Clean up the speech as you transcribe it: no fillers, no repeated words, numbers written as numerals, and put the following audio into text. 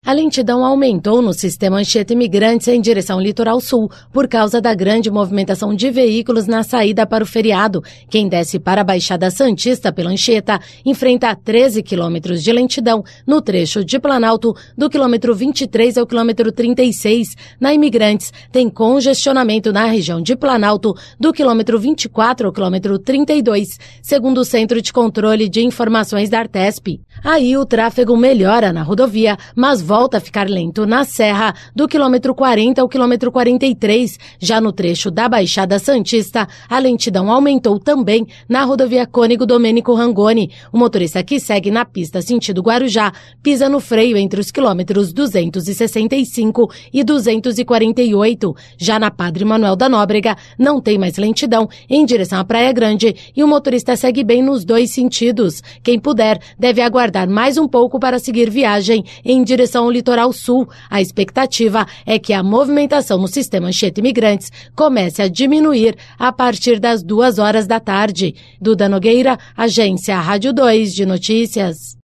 A lentidão aumentou no sistema Anchieta Imigrantes em direção litoral sul, por causa da grande movimentação de veículos na saída para o feriado. Quem desce para a Baixada Santista pela Anchieta enfrenta 13 quilômetros de lentidão no trecho de Planalto, do quilômetro 23 ao quilômetro 36. Na Imigrantes, tem congestionamento na região de Planalto, do quilômetro 24 ao quilômetro 32, segundo o Centro de Controle de Informações da Artesp. Aí o tráfego melhora na rodovia, mas volta a ficar lento na Serra, do quilômetro 40 ao quilômetro 43. Já no trecho da Baixada Santista, a lentidão aumentou também na rodovia Cônego Domênico Rangoni. O motorista que segue na pista sentido Guarujá pisa no freio entre os quilômetros 265 e 248. Já na Padre Manuel da Nóbrega, não tem mais lentidão em direção à Praia Grande e o motorista segue bem nos dois sentidos. Quem puder, deve aguardar mais um pouco para seguir viagem em direção ao litoral sul. A expectativa é que a movimentação no sistema Anchieta Imigrantes comece a diminuir a partir das 2 horas da tarde. Duda Nogueira, Agência Rádio 2 de Notícias.